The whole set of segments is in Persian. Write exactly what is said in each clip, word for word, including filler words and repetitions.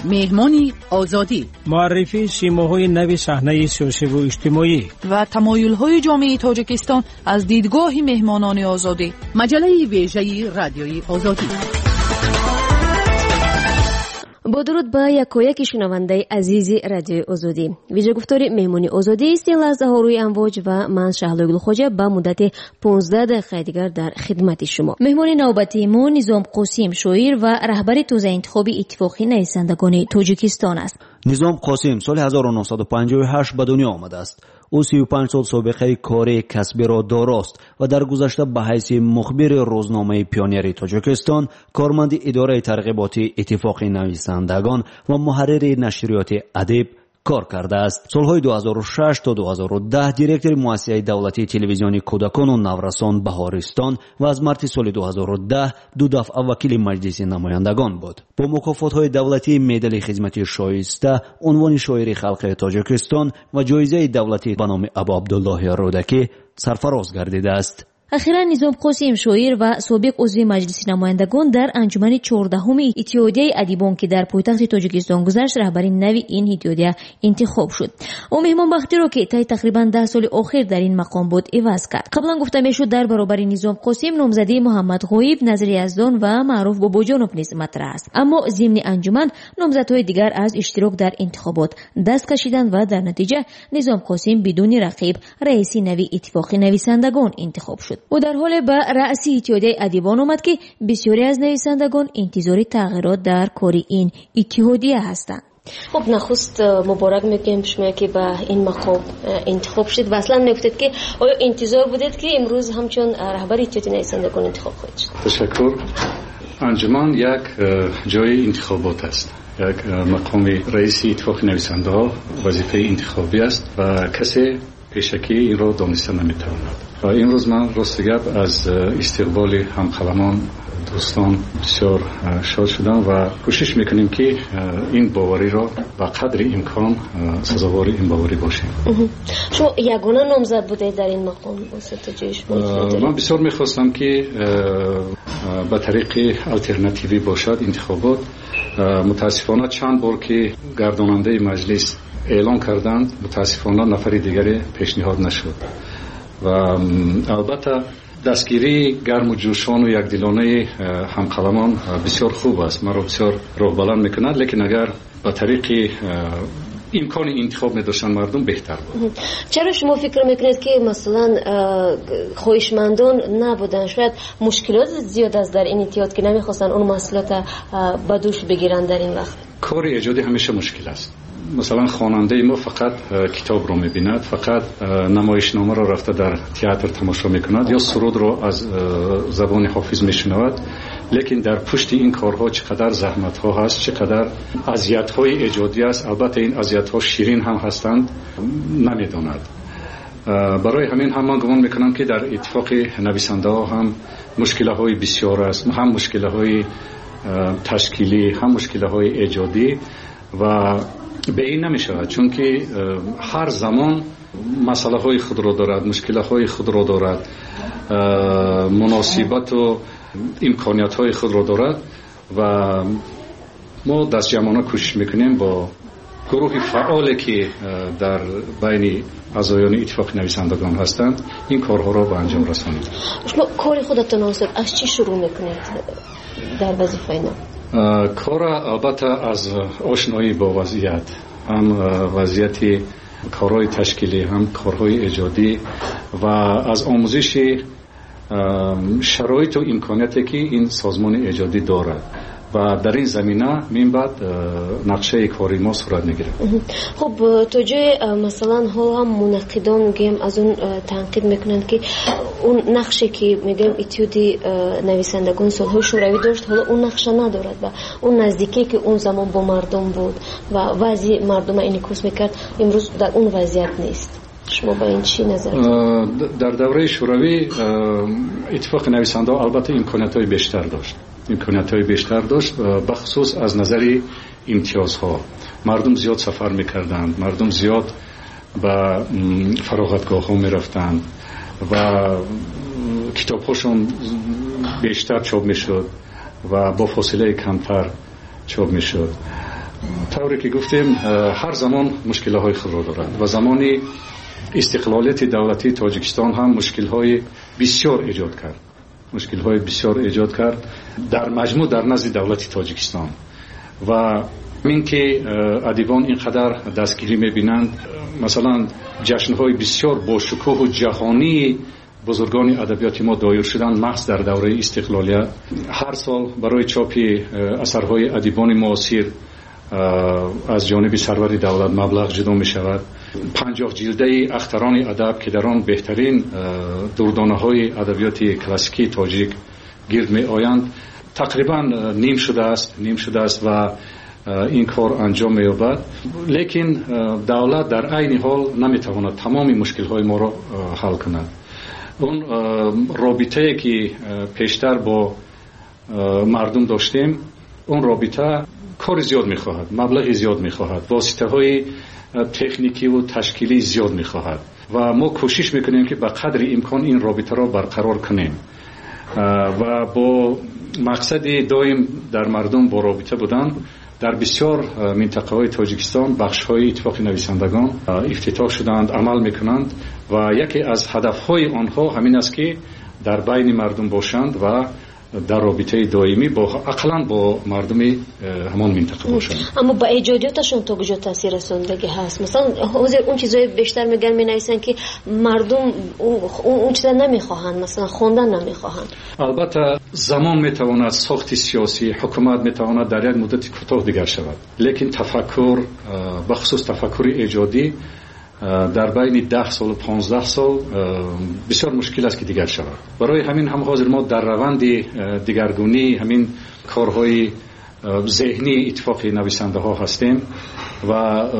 مهمانی آزادی، معرفی سیماهای نوی صحنه سیاسی و اجتماعی و تمایل‌های جامعه تاجیکستان از دیدگاه مهمانان آزادی. مجله ویژه رادیوی آزادی. با درود به یکایک شنونده عزیز رادیو آزادی. ویژه گفتاری مهمانی آزادی است. این لحظه ها روی امواج و من شهلا گلخوجه به مدت پانزده دقیقه دیگر در خدمت شما. مهمانی نوبتی ما نظام قاسم شاعر و رهبر توزیع انتخابی اتفاقی نویسندگان تاجیکستان است. نظام قاسم سال هزار و نهصد و پنجاه و هشت به دنیا آمده است. او سی و پنج سال سابقه کاری کسبی را داراست و در گذشته به حیث مخبر روزنامه پیونیر تاجیکستان، کارمند اداره ترغیباتی اتفاق نویسندگان و محرر نشریات ادب کار کرده است. سالهای دو هزار و شش تا دو هزار و ده دیرکتور مؤسسه دولتی تلویزیونی کودکان و نورسان بهارستان و از مارت سال دو هزار و ده دو دفعه وکیل مجلس نمایندگان بود. با مکافات‌های دولتی مدال خدمت شایسته، عنوان شاعر خلق تاجیکستان و جایزه دولتی به نام ابا عبدالله رودکی سرفراز گردیده است. اخیرا نظام قاسم شاعر و سابق عضو مجلس نمایندگان در انجمن چهاردهم اتحادیه ادیبان که در پایتخت تاجیکستان گذشت رهبری نوی این اتحادیه انتخاب شد. او مهمان بختی را که طی تقریبا ده سال اخیر در این مقام بود عوض کرد. قبلا گفته میشد در برابر نظام قاسم نامزدی محمد غایب، نظر یزدان و معروف باباجانوف نیز مطرح است. اما ضمن انجمن نامزدهای دیگر از اشتراک در انتخابات دست کشیدند و در نتیجه نظام قاسم بدون رقیب رئیس نوی اتفاق نویسندگان انتخاب شد. او در حال به رأس اتحادیه ادیبان آمد که بسیاری از نویسندگان انتظار تغییرات در کار این اتحادیه هستند. خب نخست مبارک میگم شما که به این مقام انتخاب شد و اصلا نگفتید که آیا انتظار بودید که امروز همچون رهبر اتحادیه نویسندگان انتخاب خواهید شد؟ تشکر. انجمن یک جای انتخابات است. یک مقام رئیس اتفاق نویسنده ها وظیفه انتخابی است و کسی پیشکی این را دانسته نمیتواند. و امروز من راست گپ از استقبال همقلمان دوستان بسیار شاد شدم و کوشش میکنیم که این باوری را به قدر امکان سزاوار این باوری باشیم. شما یگانه نامزد بودید در این مقام؟ من بسیار میخواستم که به طریق الटरनेटिवی باشد انتخابات. متاسفانه چند بار که گرداننده مجلس اعلان کردند متاسفانه نفر دیگری پیشنهاد نشد و البته دستگیری گرم و جوشان و یکدلانه همقلمان بسیار خوب است، ما را بسیار راه بلند میکند، لیکن اگر به طریق امکان انتخاب می‌داشتن مردم بهتر بود. چرا شما فکر میکنید که مثلا خواهشمندان نبودن؟ شاید مشکلات زیاد است در این اتحاد که نمیخواستن اون مسئولیت به دوش بگیرن در این وقت. کار ایجادی همیشه مشکل است. مثلا خواننده ما فقط کتاب رو میبیند، فقط نمایشنامه رو رفته در تئاتر تماشا میکند یا سرود رو از زبان حافظ میشنود، لیکن در پشت این کارها چقدر زحمت ها هست، چقدر اذیت های ایجادی است. البته این اذیت ها شیرین هم هستند نمیداند. برای همین هم من گمان میکنم که در اتفاق نویسنده ها هم مشکل های بسیار است، هم مشکل های تشکیلی هم مشکل های ایجادی و به این نمی شود، چون که هر زمان مسئله های خود را دارد، مشکل های خود را دارد، مناسبت و امکانیت های خود را دارد و ما دست جمعانه کوشش میکنیم با گروه فعالی که در بین اعضایان اتفاق نویسندگان هستند این کارها را به انجام رسانیم. شما کار خودتون از چی شروع میکنید در وظیفه اینا؟ کار البته از آشنایی با وضعیت، هم وضعیت کارهای تشکیلی هم کارهای ایجادی و از آموزش شرایط و امکانیاتی که این سازمان ایجادی دارد و در این زمینه من بعد نقشه کاری ما صورت میگیره. خب تو جای مثلا ها هم منقدان میگیم از اون تنقید میکنن که اون نقشه که میگم اتحادیه نویسندگان سالهای شوروی داشت حالا اون نقشه ندارد و اون نزدیکی که اون زمان با مردم بود و وضع مردم انعکاس میکرد امروز در اون وضعیت نیست. شما با این چی نظر دارید؟ در دوره شوروی اتفاق نویسنده البته امکانیت‌های بیشتر داشت. امکانیت‌های بیشتر داشت بخصوص از نظر امتیازها. مردم زیاد سفر می‌کردند، مردم زیاد به فراغتگاه‌ها می‌رفتند و کتاب‌هاشون بیشتر چاپ می‌شد و با فاصله کمتر چاپ می‌شد. طوری که گفتیم هر زمان مشکل‌های خود را دارد و زمانی استقلالیت دولتی تاجیکستان هم مشکل‌های بسیار ایجاد کرد مشکل‌های بسیار ایجاد کرد در مجموع در نزد دولت تاجیکستان و این که ادیبان اینقدر دستگیری می‌بینند، مثلا جشن‌های بسیار با شکوه و جهانی بزرگان ادبیات ما دایر شدند محض در دوره استقلالیت. هر سال برای چاپ اثرهای ادیبان معاصر از جانب سرور دولت مبلغ جدا می شود. پنجاه جلده اختران ادب که در آن بهترین دردانه‌های ادبیات کلاسیکی تاجیک گرد می آیند تقریبا نیم شده است نیم شده است و این کار انجام می یابد، لیکن دولت در عین حال نمی تواند تمام مشکل‌های ما را حل کند. اون رابطه‌ای که پیشتر با مردم داشتیم، اون رابطه کار زیاد می‌خواهد، مبلغ زیاد می‌خواهد، واسطه‌های تکنیکی و تشکیلی زیاد می‌خواهد و ما کوشش می‌کنیم که به قدر امکان این رابطه را برقرار کنیم و با مقصد دائم در مردم با رابطه بودن. در بسیار منطقه‌های تاجیکستان بخش‌های اتفاق نویسندگان افتتاح شدند، عمل می‌کنند و یکی از هدف‌های آنها همین است که در بین مردم باشند و در رابطه دائمی با اقلاً با مردم همان منطقه باشند. اما با ایجادیاتشون تا کجا تاثیر رسوندگی هست؟ مثلا حاضر اون چیزای بیشتر میگن مینویسن که مردم اون اون چیزا نمیخواهند، مثلا خوندن نمیخواهند. البته زمان میتواند ساخت سیاسی حکومت میتواند در یک مدت کوتاه دیگر شود، لیکن تفکر به خصوص تفکر ایجادی در بین ده سال و پانزده سال بسیار مشکل است که دیگر شود. برای همین هم حاضر ما در روند دیگرگونی همین کارهای ذهنی اتفاق نویسنده ها هستیم و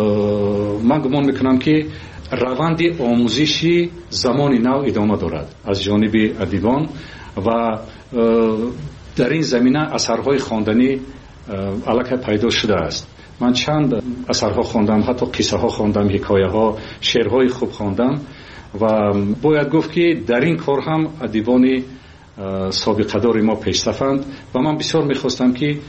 من گمان میکنم که روند آموزشی زمان نو ادامه دارد از جانب ادیبان و در این زمینه اثرهای خواندنی الکی پیدا شده است. من چند اثرها خواندم، حتی قصه ها خواندم، حکایه ها، شعرهای خوب خواندم و باید گفت که در این کار هم ادیبان سابقه دار ما پیشرفتند و من بسیار میخواستم که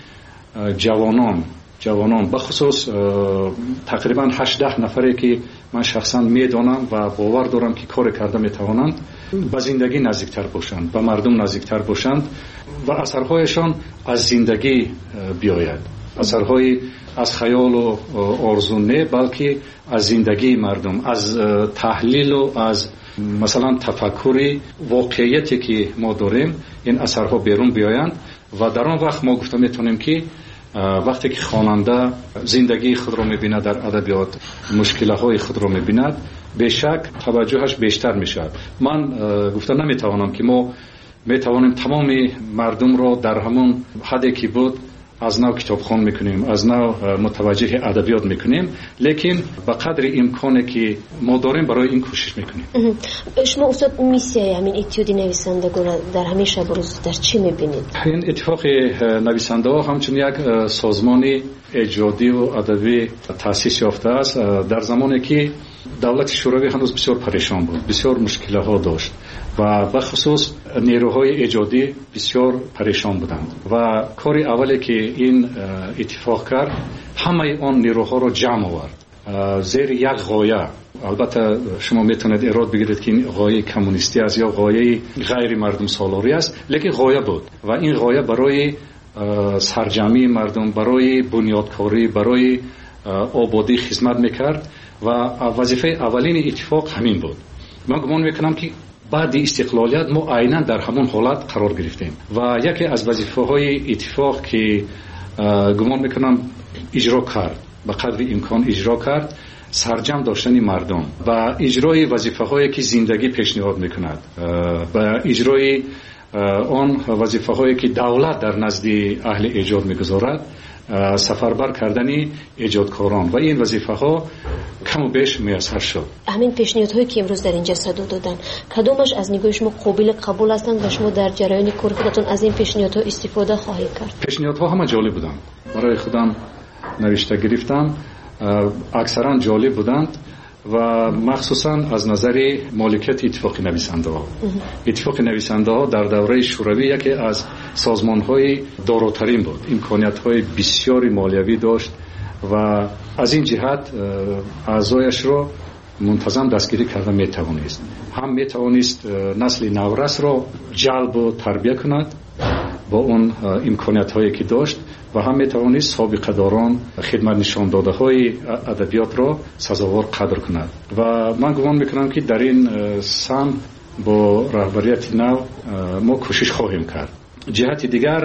جوانان جوانان بخصوص تقریبا هشت ده نفری که من شخصا میدانم و باور دارم که کار کرده میتوانند به زندگی نزدیکتر باشند، به مردم نزدیکتر باشند و اثرهایشان از زندگی بیاید، اثرهای از خیال و آرزو نه بلکه از زندگی مردم، از تحلیل و از مثلا تفکری واقعیتی که ما داریم این اثرها بیرون بیایند و در آن وقت ما گفته میتونیم که وقتی که خواننده زندگی خود را میبیند در ادبیات، مشکلات خود را میبیند، به شک توجهش بیشتر میشود. من گفته نمیتوانم که ما میتوانیم تمام مردم را در همون حدی که بود از نو کتابخوان میکنیم، از نو متوجه ادبیات میکنیم، لیکن به قدر امکانی که ما داریم برای این کوشش میکنیم. شما استاد میسیای همین اتیودی نویسندگان در همین شب روز در چی میبینید؟ این اتفاق نویسنده ها همچون یک سازمان ایجادی و ادبی تأسیس یافته است در زمانی که دولت شوروی هنوز بسیار پریشان بود، بسیار مشکلات داشت و به خصوص نیروهای ایجادی بسیار پریشان بودند و کاری اولی که این اتفاق کرد همه آن نیروها را جمع آورد زیر یک غایه. البته شما میتونید ایراد بگیرید که این غایه کمونیستی است یا غایه غیر مردم سالاری است، لیکن غایه بود و این غایه برای سرجمی مردم، برای بنیادکاری، برای آبادی خدمت میکرد و وظیفه اولین اتفاق همین بود. من گمان میکنم که بعد استقلالیت ما عیناً در همون حالت قرار گرفتیم و یکی از وظیفه‌های اتفاق که گمان میکنم اجرا کرد، به قدر امکان اجرا کرد، سرجم داشتن مردم و اجرای وظیفه‌هایی که زندگی پیشنهاد میکند و اجرای آن وظیفه‌هایی که دولت در نزد اهل ایجاد میگذارد، سفربر کردن ایجادکاران و این وظیفه ها کم و بیش میسر شد. همین پیشنهادهایی که امروز در اینجا صدا دادن کدومش از نگاه شما قابل قبول هستند و شما در جریان کار خودتون از این پیشنهادها استفاده خواهید کرد؟ پیشنهادها همه جالب بودند، برای خودم نوشته گرفتم، اکثرا جالب بودند و مخصوصا از نظر مالکیت اتفاق نویسنده ها. اتفاق نویسنده ها در دوره شوروی یکی از سازمان های داراترین بود، امکانیت های بسیاری مالیوی داشت و از این جهت اعضایش رو منتظم دستگیری کرده میتوانست. هم میتوانست نسل نورس رو جلب و تربیت کند با اون امکانیت هایی که داشت و هم میتوانست سابقه داران خدمت نشان داده های ادبیات را سزاوار قدر کند و من گمان میکنم که در این سمت با رهبریت نو ما کوشش خواهیم کرد. جهت دیگر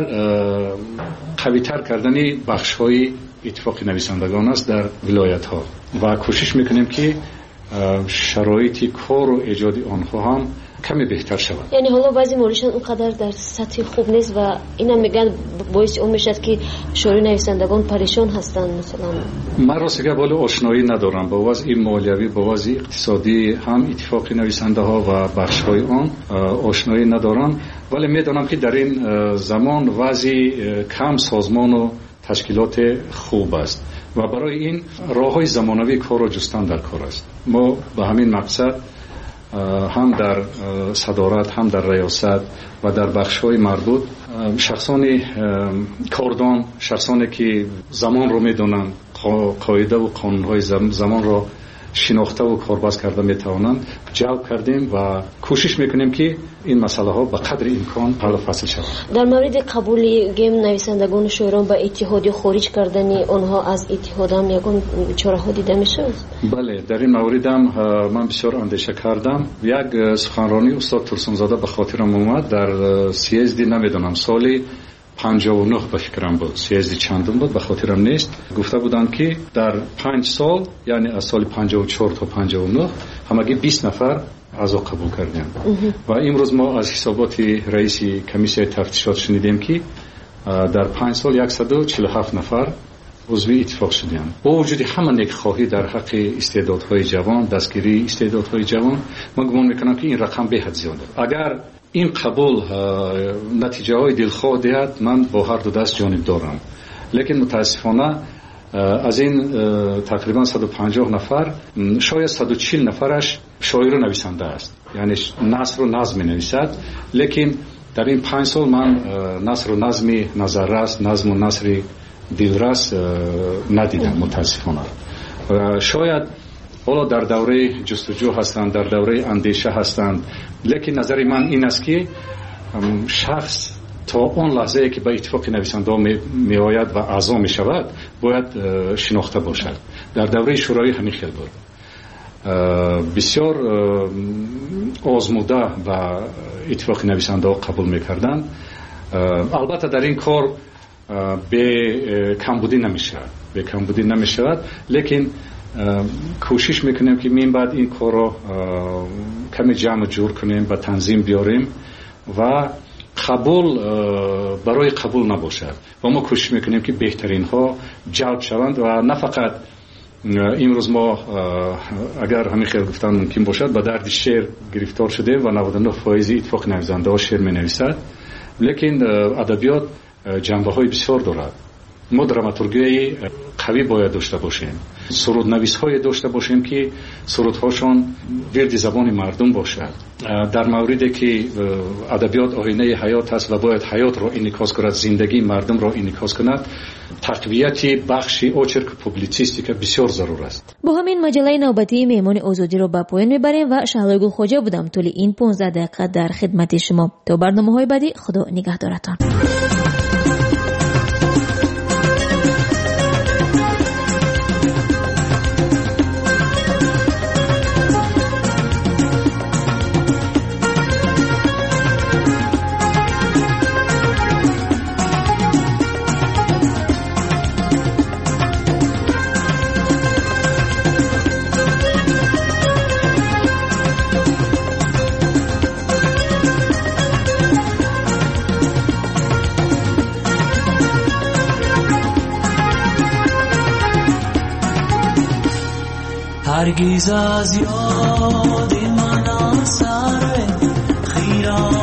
قوی‌تر کردن بخش های اتفاق نویسندگان است در ولایت ها و کوشش میکنیم که شرایط کار و ایجاد آنها هم کمی بهتر شود. یعنی حالا بعضی موردشان اونقدر در سطح خوب نیست و اینا میگن باعث اون میشه که شورای نویسندگان پریشان هستند. مثلا من راستش ولی آشنایی ندارم با وضع مالیوی، با وضع اقتصادی هم اتفاق نویسنده ها و بخش های آن آشنایی ندارم، ولی میدونم که در این زمان وضع کم سازمان و تشکیلات خوب است و برای این راه‌های زمانوی کار را جستن در کار است. ما به همین مقصد هم در صدارت هم در ریاست و در بخش‌های مربوط شخصان کاردان، شخصانی که زمان رو میدونن، قاعده و قانون‌های زمان را شناخته و کارباز کرده میتوانند جلب کردیم و کوشش میکنیم که این مسئله ها به قدر امکان حل و فصل شود. در مورد قبول گیم نویسندگان شورای به اتحاد خارج کردن آنها از اتحاد هم یکون چاره ها دیده میشه؟ بله، در این مورد هم من بسیار اندیشه کردم. یک سخنرانی استاد ترسونزاده به خاطرم اومد در سیزدی، نمیدونم سالی پنجاه و نه به فکرم بود، سیزدی چندم بود به خاطرم نیست. گفته بودن که در پنج سال، یعنی از سال پنجاه و چهار تا پنجاه و نه همگی بیست نفر اعضا قبول کردیم و امروز ما از حسابات رئیس کمیسیون تفتیشات شنیدیم که در پنج سال صد و چهل و هفت نفر عضو اتفاق شدیم. با وجود همه نیکخواهی در حق استعدادهای جوان، دستگیری استعدادهای جوان، من گمان میکنم که این رقم به حد زیاده. اگر این قبول نتیجه های دلخواه دهد، من با هر دو دست جانب دارم، لیکن متاسفانه از این تقریبا صد و پنجاه نفر شاید صد و چهل نفرش شاعر و نویسنده است، یعنی نثر و نظم نویسد، لیکن در این پنج سال من نثر و نظمی نظررس، نظم و نثر دلرس ندیدم متاسفانه. شاید حالا در دوره جستجو هستند، در دوره اندیشه هستند، لیکن نظر من این است که شخص تا اون لحظه که به اتفاق نویسنده می آید و اعضا می شود باید شناخته باشد. در دوره شورای همین خیل بود، بسیار آزموده و اتفاق نویسنده ها قبول می کردن. البته در این کار به کمبودی نمی شود، به کمبودی نمی شود، لیکن کوشش میکنیم که من بعد این کار رو کمی جمع جور کنیم و تنظیم بیاریم و قبول برای قبول نباشد و ما کوشش میکنیم که بهترین ها جلب شوند و نه فقط امروز ما اگر همین خیلی گفتن ممکن باشد به درد شعر گرفتار شده و نود و نه فایزی اتفاق نویسنده ها شعر می نویسد، لیکن ادبیات جنبه های بسیار دارد. ما دراماتورگی قوی باید داشته باشیم، سرود نویس های داشته باشیم که سرودهاشون ورد زبان مردم باشد. در موردی که ادبیات آینه حیات است و باید حیات را انعکاس کند، زندگی مردم را انعکاس کند، تقویت بخش اوچرک پوبلیسیستیک بسیار ضرور است. با همین مجله نوبتی مهمان آزادی رو به پایان میبریم و شهلا گل خواجه بودم طول این پانزده دقیقه در خدمت شما. تا برنامه‌های بعدی، خدا نگهدارتان. هرگز از یاد من سر خیران